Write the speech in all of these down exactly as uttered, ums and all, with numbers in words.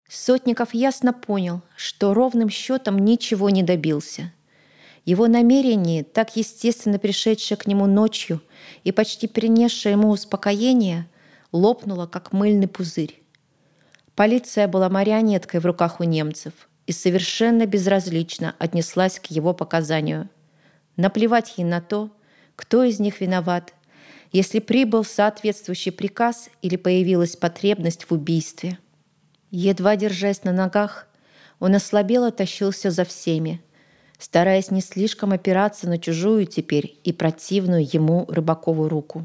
Сотников ясно понял, что ровным счетом ничего не добился. Его намерение, так естественно пришедшее к нему ночью и почти принесшее ему успокоение, лопнуло, как мыльный пузырь. Полиция была марионеткой в руках у немцев и совершенно безразлично отнеслась к его показанию. Наплевать ей на то, кто из них виноват, если прибыл соответствующий приказ или появилась потребность в убийстве. Едва держась на ногах, он ослабело тащился за всеми, стараясь не слишком опираться на чужую теперь и противную ему Рыбакову руку.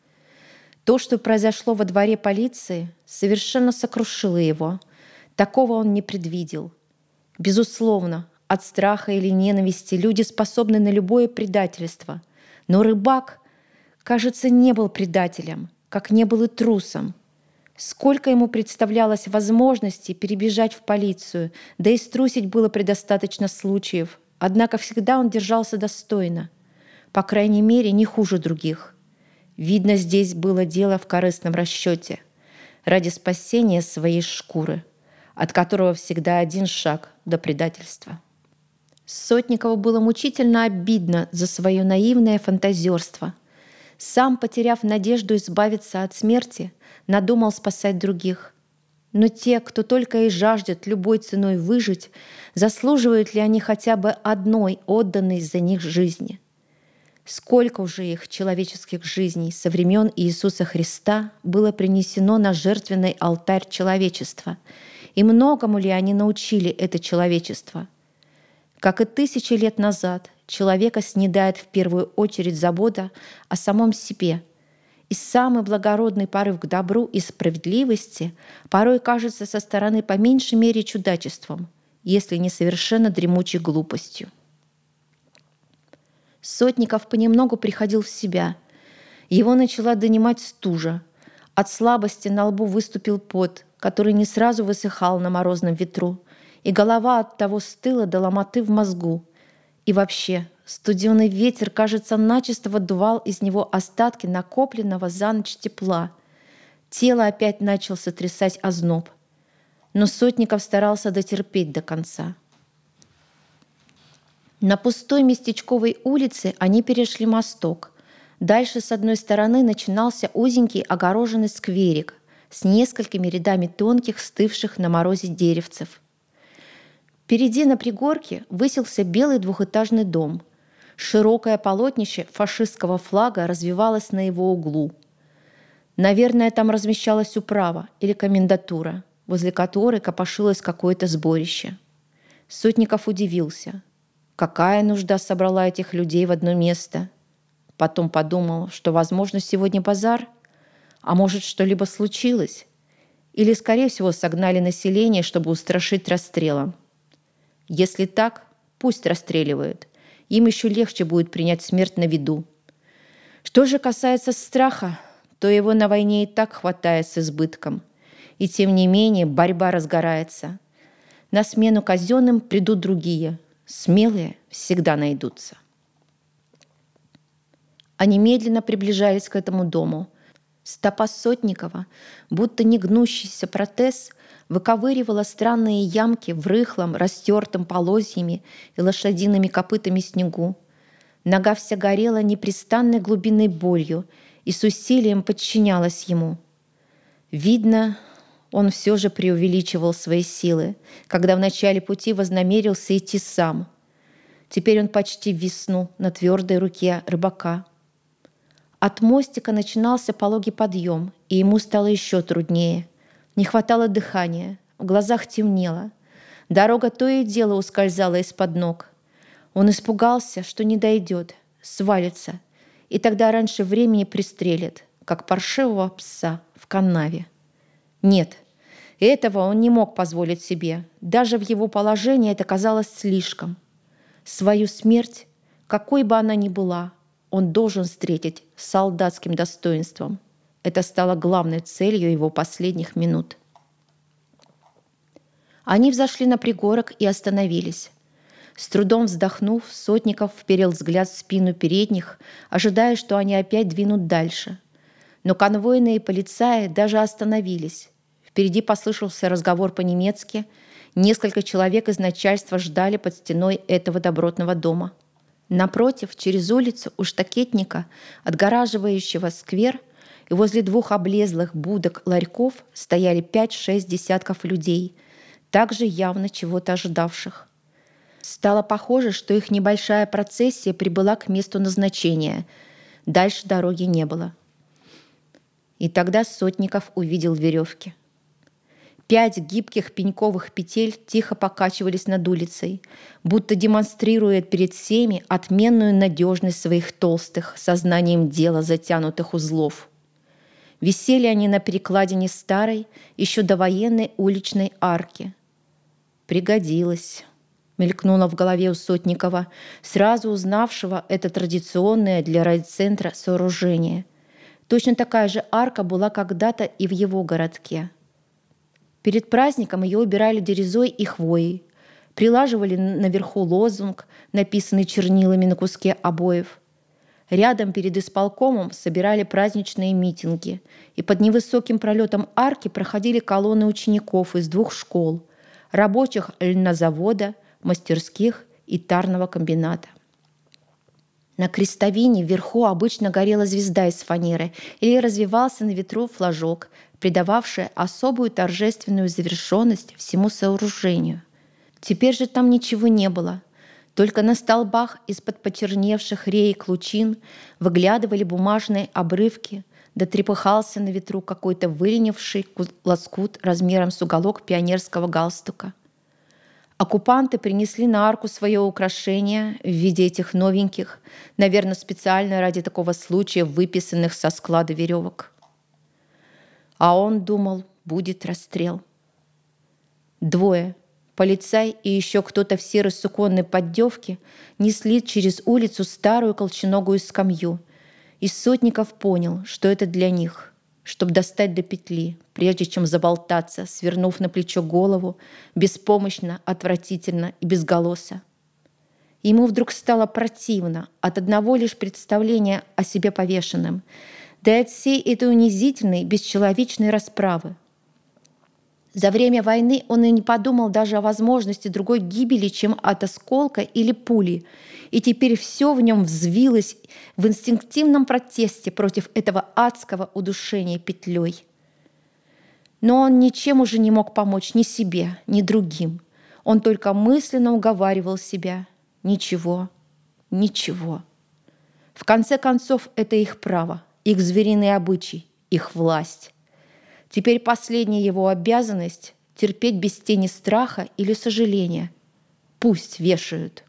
То, что произошло во дворе полиции, совершенно сокрушило его. Такого он не предвидел. Безусловно, от страха или ненависти люди способны на любое предательство. Но Рыбак, кажется, не был предателем, как не был и трусом. Сколько ему представлялось возможностей перебежать в полицию, да и струсить было предостаточно случаев. Однако всегда он держался достойно, по крайней мере, не хуже других. Видно, здесь было дело в корыстном расчете ради спасения своей шкуры, от которого всегда один шаг до предательства. Сотникову было мучительно обидно за свое наивное фантазерство. Сам, потеряв надежду избавиться от смерти, надумал спасать других. Но те, кто только и жаждет любой ценой выжить, заслуживают ли они хотя бы одной отданной за них жизни? Сколько уже их человеческих жизней со времен Иисуса Христа было принесено на жертвенный алтарь человечества, и многому ли они научили это человечество? Как и тысячи лет назад, человека снедает в первую очередь забота о самом себе, и самый благородный порыв к добру и справедливости порой кажется со стороны по меньшей мере чудачеством, если не совершенно дремучей глупостью. Сотников понемногу приходил в себя. Его начала донимать стужа. От слабости на лбу выступил пот, который не сразу высыхал на морозном ветру, и голова от того стыла до ломоты в мозгу. И вообще, студеный ветер, кажется, начисто выдувал из него остатки накопленного за ночь тепла. Тело опять начал сотрясать озноб. Но Сотников старался дотерпеть до конца. На пустой местечковой улице они перешли мосток. Дальше с одной стороны начинался узенький огороженный скверик с несколькими рядами тонких, стывших на морозе деревцев. Впереди на пригорке высился белый двухэтажный дом. Широкое полотнище фашистского флага развивалось на его углу. Наверное, там размещалась управа или комендатура, возле которой копошилось какое-то сборище. Сотников удивился. Какая нужда собрала этих людей в одно место? Потом подумал, что, возможно, сегодня базар, а может, что-либо случилось. Или, скорее всего, согнали население, чтобы устрашить расстрелом. Если так, пусть расстреливают. Им еще легче будет принять смерть на виду. Что же касается страха, то его на войне и так хватает с избытком. И тем не менее борьба разгорается. На смену казенным придут другие. Смелые всегда найдутся. Они медленно приближались к этому дому. Стопа Сотникова, будто негнущийся протез, выковыривала странные ямки в рыхлом, растертом полозьями и лошадиными копытами снегу. Нога вся горела непрестанной глубинной болью и с усилием подчинялась ему. Видно, он все же преувеличивал свои силы, когда в начале пути вознамерился идти сам. Теперь он почти виснул на твердой руке Рыбака. От мостика начинался пологий подъем, и ему стало еще труднее. Не хватало дыхания, в глазах темнело. Дорога то и дело ускользала из-под ног. Он испугался, что не дойдет, свалится, и тогда раньше времени пристрелят, как паршивого пса в канаве. Нет, этого он не мог позволить себе. Даже в его положении это казалось слишком. Свою смерть, какой бы она ни была, он должен встретить с солдатским достоинством. Это стало главной целью его последних минут. Они взошли на пригорок и остановились. С трудом вздохнув, Сотников вперил взгляд в спину передних, ожидая, что они опять двинут дальше. Но конвойные полицаи даже остановились. Впереди послышался разговор по-немецки. Несколько человек из начальства ждали под стеной этого добротного дома. Напротив, через улицу у штакетника, отгораживающего сквер, и возле двух облезлых будок ларьков стояли пять-шесть десятков людей, также явно чего-то ожидавших. Стало похоже, что их небольшая процессия прибыла к месту назначения. Дальше дороги не было. И тогда Сотников увидел веревки. Пять гибких пеньковых петель тихо покачивались над улицей, будто демонстрируя перед всеми отменную надежность своих толстых, сознанием дела затянутых узлов. Висели они на перекладине старой, еще довоенной уличной арки. «Пригодилось», — мелькнуло в голове у Сотникова, сразу узнавшего это традиционное для райцентра сооружение. Точно такая же арка была когда-то и в его городке. Перед праздником ее убирали дерезой и хвоей, прилаживали наверху лозунг, написанный чернилами на куске обоев. Рядом перед исполкомом собирали праздничные митинги, и под невысоким пролетом арки проходили колонны учеников из двух школ – рабочих льнозавода, мастерских и тарного комбината. На крестовине вверху обычно горела звезда из фанеры или развивался на ветру флажок, придававший особую торжественную завершенность всему сооружению. Теперь же там ничего не было. Только на столбах из-под почерневших реек лучин выглядывали бумажные обрывки, да трепыхался на ветру какой-то выленивший лоскут размером с уголок пионерского галстука. Оккупанты принесли на арку свое украшение в виде этих новеньких, наверное, специально ради такого случая выписанных со склада веревок. А он думал, будет расстрел. Двое, полицай и еще кто-то в серой суконной поддевке, несли через улицу старую колченогую скамью, и Сотников понял, что это для них, чтобы достать до петли, прежде чем заболтаться, свернув на плечо голову, беспомощно, отвратительно и безголосо. Ему вдруг стало противно от одного лишь представления о себе повешенным, да и от всей этой унизительной, бесчеловечной расправы. За время войны он и не подумал даже о возможности другой гибели, чем от осколка или пули, и теперь все в нем взвилось в инстинктивном протесте против этого адского удушения петлей. Но он ничем уже не мог помочь ни себе, ни другим. Он только мысленно уговаривал себя. Ничего, ничего. В конце концов, это их право, их звериный обычай, их власть. Теперь последняя его обязанность — терпеть без тени страха или сожаления. Пусть вешают.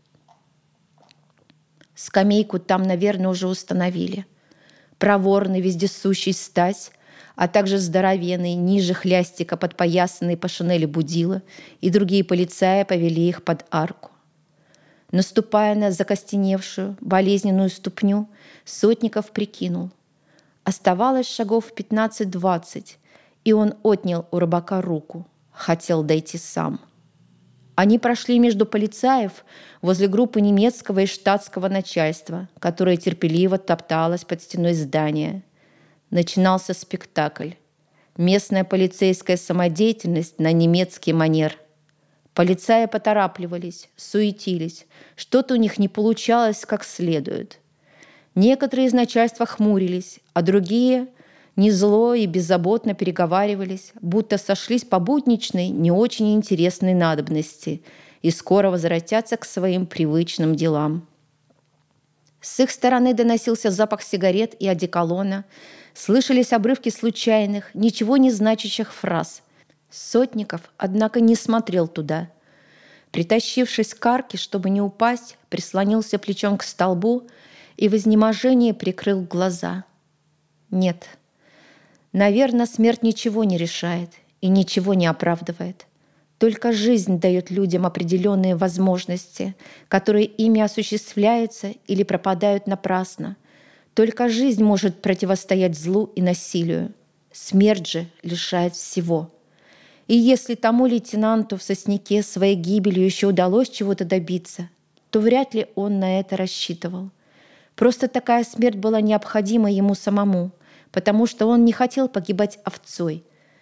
Скамейку там, наверное, уже установили. Проворный, вездесущий Стась, а также здоровенный, ниже хлястика подпоясанный по шинели Будила, и другие полицаи повели их под арку. Наступая на закостеневшую, болезненную ступню, Сотников прикинул. Оставалось шагов пятнадцать-двадцать, и он отнял у рыбака руку. Хотел дойти сам. Они прошли между полицаев возле группы немецкого и штатского начальства, которое терпеливо топталось под стеной здания. Начинался спектакль. Местная полицейская самодеятельность на немецкий манер. Полицаи поторапливались, суетились. Что-то у них не получалось как следует. Некоторые из начальства хмурились, а другие не зло и беззаботно переговаривались, будто сошлись по будничной, не очень интересной надобности и скоро возвратятся к своим привычным делам. С их стороны доносился запах сигарет и одеколона, слышались обрывки случайных, ничего не значащих фраз. Сотников, однако, не смотрел туда. Притащившись к арке, чтобы не упасть, прислонился плечом к столбу и в изнеможении прикрыл глаза. Нет, наверное, смерть ничего не решает и ничего не оправдывает. Только жизнь дает людям определенные возможности, которые ими осуществляются или пропадают напрасно. Только жизнь может противостоять злу и насилию. Смерть же лишает всего. И если тому лейтенанту в Сосняке своей гибелью еще удалось чего-то добиться, то вряд ли он на это рассчитывал. Просто такая смерть была необходима ему самому, потому что он не хотел погибать овцой.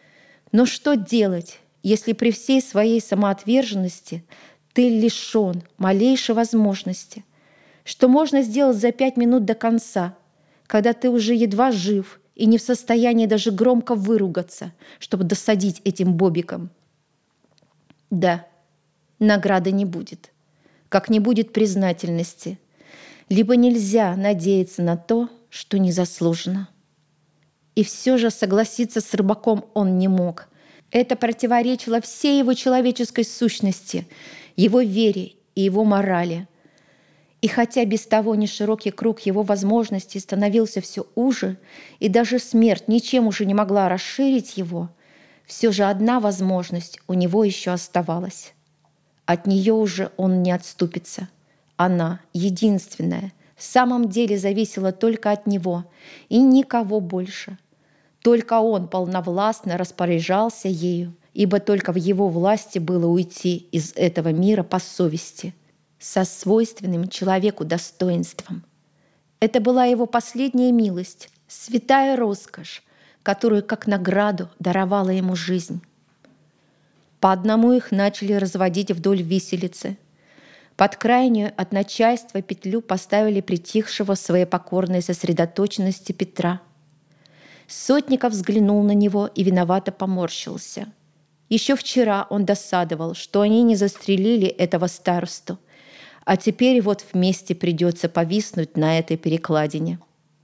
Но что делать, если при всей своей самоотверженности ты лишен малейшей возможности? Что можно сделать за пять минут до конца, когда ты уже едва жив и не в состоянии даже громко выругаться, чтобы досадить этим бобикам? Да, награды не будет, как не будет признательности, либо нельзя надеяться на то, что не заслужено. И все же согласиться с рыбаком он не мог. Это противоречило всей его человеческой сущности, его вере и его морали. И хотя без того неширокий круг его возможностей становился все уже, и даже смерть ничем уже не могла расширить его, все же одна возможность у него еще оставалась. От нее уже он не отступится. Она, единственная, в самом деле зависела только от него и никого больше. Только он полновластно распоряжался ею, ибо только в его власти было уйти из этого мира по совести, со свойственным человеку достоинством. Это была его последняя милость, святая роскошь, которую как награду даровала ему жизнь. По одному их начали разводить вдоль виселицы. Под крайнюю от начальства петлю поставили притихшего в своей покорной сосредоточенности Петра. Сотников взглянул на него и виновато поморщился. Еще вчера он досадовал, что они не застрелили этого старосту, а теперь вот вместе придется повиснуть на этой перекладине.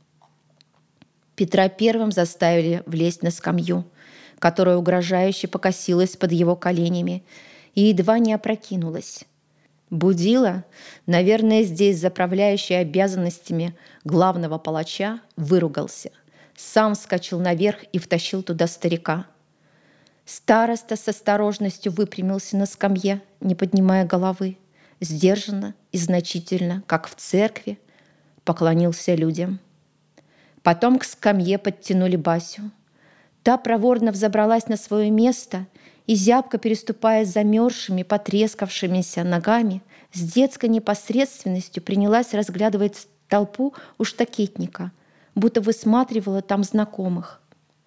Петра первым заставили влезть на скамью, которая угрожающе покосилась под его коленями и едва не опрокинулась. Будила, наверное, здесь заправляющий обязанностями главного палача, выругался. Сам вскочил наверх и втащил туда старика. Староста с осторожностью выпрямился на скамье, не поднимая головы, сдержанно и значительно, как в церкви, поклонился людям. Потом к скамье подтянули Басю. Та проворно взобралась на свое место и, зябко переступая замерзшими, потрескавшимися ногами, с детской непосредственностью принялась разглядывать толпу у штакетника, будто высматривала там знакомых.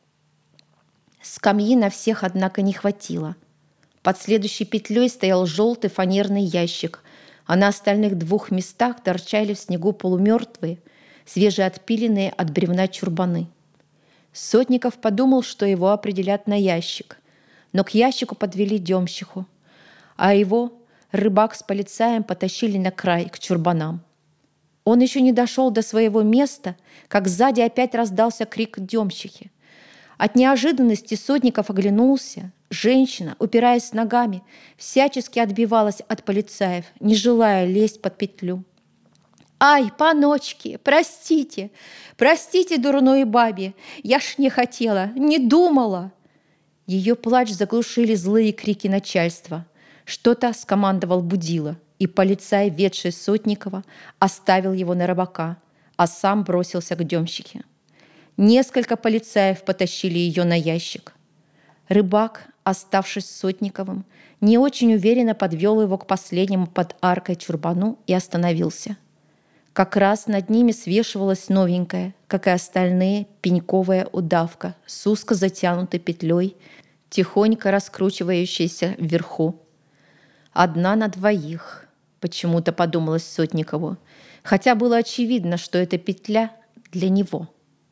Скамьи на всех, однако, не хватило. Под следующей петлей стоял желтый фанерный ящик, а на остальных двух местах торчали в снегу полумертвые, свежеотпиленные от бревна чурбаны. Сотников подумал, что его определят на ящик, но к ящику подвели демщиху, а его рыбак с полицаем потащили на край к чурбанам. Он еще не дошел до своего места, как сзади опять раздался крик демщихи. От неожиданности Сотников оглянулся. Женщина, упираясь ногами, всячески отбивалась от полицаев, не желая лезть под петлю. «Ай, паночки, простите, простите, дурной бабе, я ж не хотела, не думала!» Ее плач заглушили злые крики начальства. Что-то скомандовал Будила, и полицай, ведший Сотникова, оставил его на рыбака, а сам бросился к демщике. Несколько полицаев потащили ее на ящик. Рыбак, оставшись с Сотниковым, не очень уверенно подвел его к последнему под аркой чурбану и остановился. Как раз над ними свешивалась новенькая, как и остальные, пеньковая удавка с узко затянутой петлей, тихонько раскручивающейся вверху. «Одна на двоих», — почему-то подумалось Сотникову, хотя было очевидно, что эта петля для него.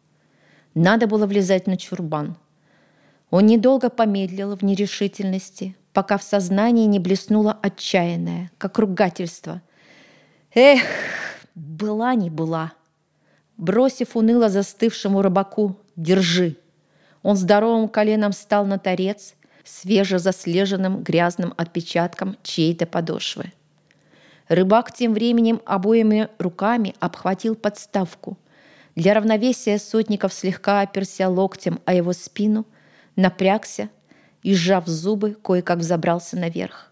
Надо было влезать на чурбан. Он недолго помедлил в нерешительности, пока в сознании не блеснуло отчаянное, как ругательство. «Эх, была не была!» Бросив уныло застывшему рыбаку «Держи!», он здоровым коленом встал на торец, свежезаслеженным грязным отпечатком чьей-то подошвы. Рыбак тем временем обоими руками обхватил подставку. Для равновесия Сотников слегка оперся локтем о его спину, напрягся и, сжав зубы, кое-как взобрался наверх.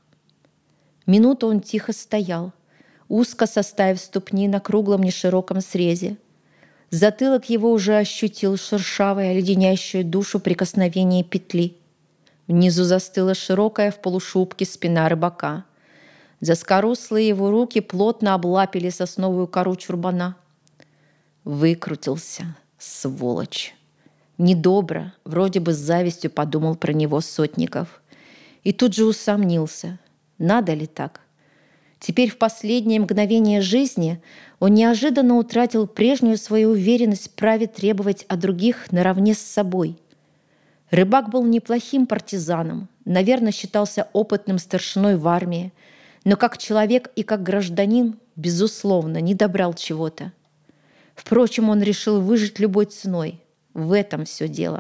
Минуту он тихо стоял, узко составив ступни на круглом нешироком срезе. Затылок его уже ощутил шершавое, леденящее душу прикосновение петли. Внизу застыла широкая в полушубке спина рыбака. Заскорослые его руки плотно облапили сосновую кору чурбана. Выкрутился, сволочь. Недобро, вроде бы с завистью подумал про него Сотников. И тут же усомнился, надо ли так. Теперь в последнее мгновение жизни он неожиданно утратил прежнюю свою уверенность в праве требовать от других наравне с собой. Рыбак был неплохим партизаном, наверное, считался опытным старшиной в армии, но как человек и как гражданин, безусловно, не добрал чего-то. Впрочем, он решил выжить любой ценой. В этом все дело.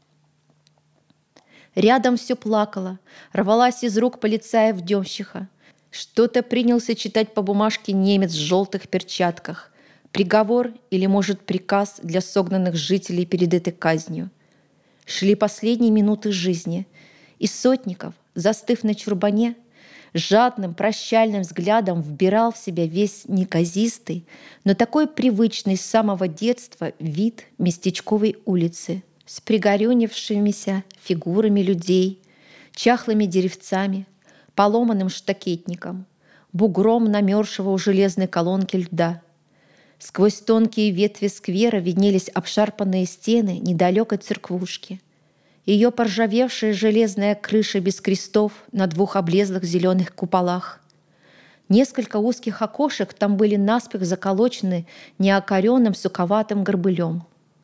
Рядом все плакало, рвалась из рук полицаев-демщиха. Что-то принялся читать по бумажке немец в желтых перчатках. Приговор или, может, приказ для согнанных жителей перед этой казнью. Шли последние минуты жизни, и Сотников, застыв на чурбане, жадным прощальным взглядом вбирал в себя весь неказистый, но такой привычный с самого детства вид местечковой улицы с пригорюнившимися фигурами людей, чахлыми деревцами, поломанным штакетником, бугром намерзшего у железной колонки льда. Сквозь тонкие ветви сквера виднелись обшарпанные стены недалекой церквушки. Ее поржавевшая железная крыша без крестов на двух облезлых зеленых куполах. Несколько узких окошек там были наспех заколочены неокоренным суковатым горбылем.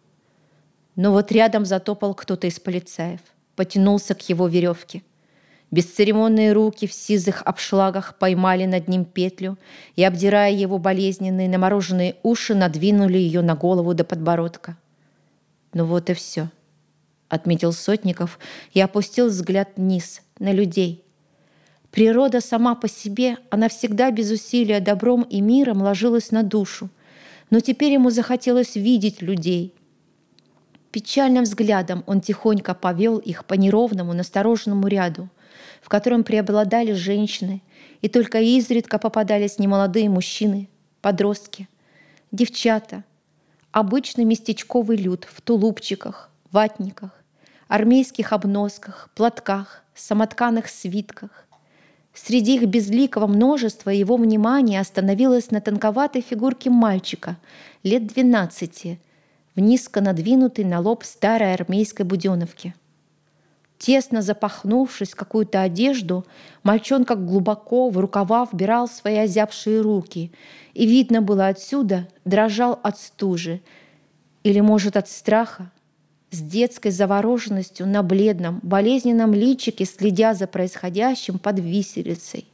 Но вот рядом затопал кто-то из полицаев, потянулся к его веревке. Бесцеремонные руки в сизых обшлагах поймали над ним петлю и, обдирая его болезненные намороженные уши, надвинули ее на голову до подбородка. Ну вот и все. Отметил Сотников и опустил взгляд вниз, на людей. Природа сама по себе, она всегда без усилия добром и миром ложилась на душу, но теперь ему захотелось видеть людей. Печальным взглядом он тихонько повел их по неровному, настороженному ряду, в котором преобладали женщины, и только изредка попадались немолодые мужчины, подростки, девчата, обычный местечковый люд в тулупчиках, ватниках, армейских обносках, платках, самотканых свитках. Среди их безликого множества его внимание остановилось на тонковатой фигурке мальчика лет двенадцати в низко надвинутой на лоб старой армейской буденовке. Тесно запахнувшись в какую-то одежду, мальчонка глубоко в рукава вбирал свои озябшие руки, и видно было отсюда, дрожал от стужи или, может, от страха, с детской завороженностью на бледном, болезненном личике, следя за происходящим под виселицей.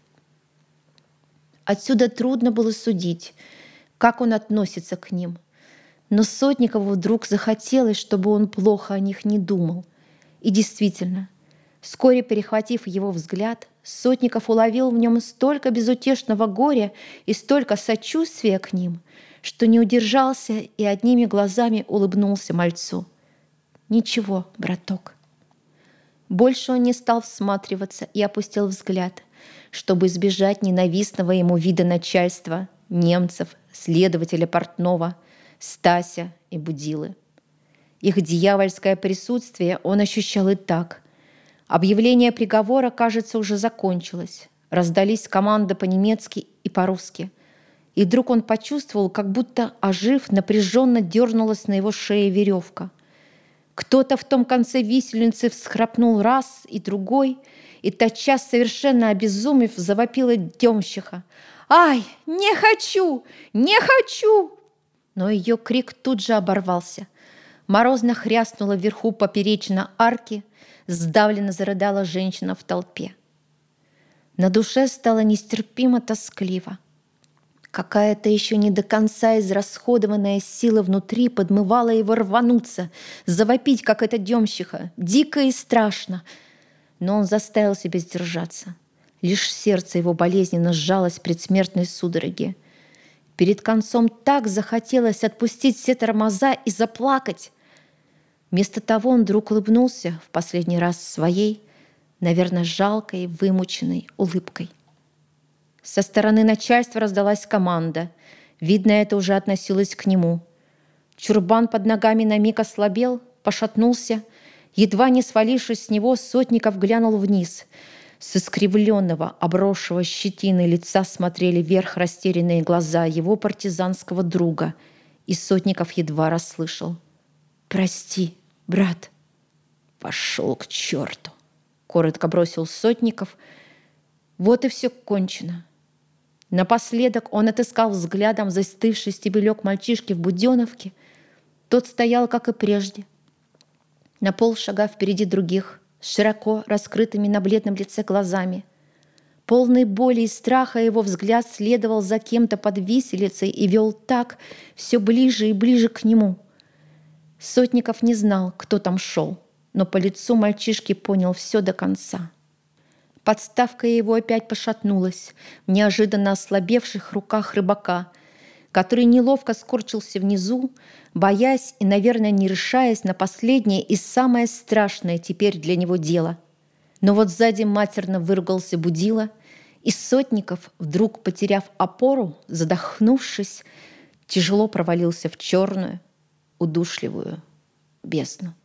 Отсюда трудно было судить, как он относится к ним. Но Сотникову вдруг захотелось, чтобы он плохо о них не думал. И действительно, вскоре перехватив его взгляд, Сотников уловил в нем столько безутешного горя и столько сочувствия к ним, что не удержался и одними глазами улыбнулся мальцу. «Ничего, браток». Больше он не стал всматриваться и опустил взгляд, чтобы избежать ненавистного ему вида начальства, немцев, следователя Портнова, Стася и Будилы. Их дьявольское присутствие он ощущал и так. Объявление приговора, кажется, уже закончилось. Раздались команды по-немецки и по-русски. И вдруг он почувствовал, как будто, ожив, напряженно дернулась на его шее веревка. Кто-то в том конце висельницы всхрапнул раз и другой, и тотчас, совершенно обезумев, завопила демщиха. «Ай, не хочу! Не хочу!» Но ее крик тут же оборвался. Морозно хряснула вверху поперечно арки, сдавленно зарыдала женщина в толпе. На душе стало нестерпимо тоскливо. Какая-то еще не до конца израсходованная сила внутри подмывала его рвануться, завопить, как эта демщиха, дико и страшно. Но он заставил себя сдержаться. Лишь сердце его болезненно сжалось в предсмертной судороге. Перед концом так захотелось отпустить все тормоза и заплакать. Вместо того он вдруг улыбнулся в последний раз своей, наверное, жалкой, вымученной улыбкой. Со стороны начальства раздалась команда. Видно, это уже относилось к нему. Чурбан под ногами на миг ослабел, пошатнулся. Едва не свалившись с него, Сотников глянул вниз. С искривленного, обросшего щетиной лица смотрели вверх растерянные глаза его партизанского друга. И Сотников едва расслышал. «Прости». «Брат, пошел к черту!» — коротко бросил Сотников. Вот и все кончено. Напоследок он отыскал взглядом застывший стебелек мальчишки в буденовке. Тот стоял, как и прежде, на полшага впереди других, с широко раскрытыми на бледном лице глазами. Полный боли и страха его взгляд следовал за кем-то под виселицей и вел так все ближе и ближе к нему. Сотников не знал, кто там шел, но по лицу мальчишки понял все до конца. Подставка его опять пошатнулась в неожиданно ослабевших руках рыбака, который неловко скорчился внизу, боясь и, наверное, не решаясь на последнее и самое страшное теперь для него дело. Но вот сзади матерно выругался Будила, и Сотников, вдруг потеряв опору, задохнувшись, тяжело провалился в черную, удушливую бездну.